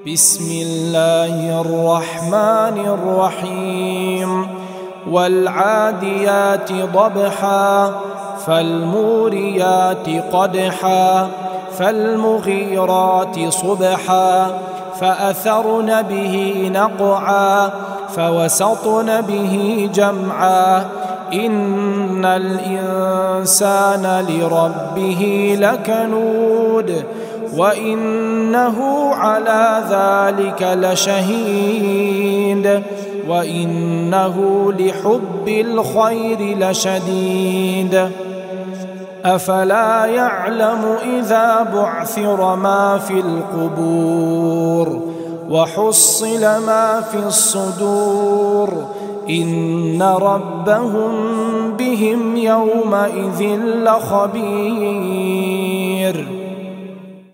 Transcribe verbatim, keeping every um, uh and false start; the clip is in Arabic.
بسم الله الرحمن الرحيم والعاديات ضبحا فالموريات قدحا فالمغيرات صبحا فأثرن به نقعا فوسطن به جمعا إن الإنسان لربه لكنود وإنه على ذلك لشهيد وإنه لحب الخير لشديد أفلا يعلم إذا بعثر ما في القبور وحصل ما في الصدور إن ربهم بهم يومئذ لخبير.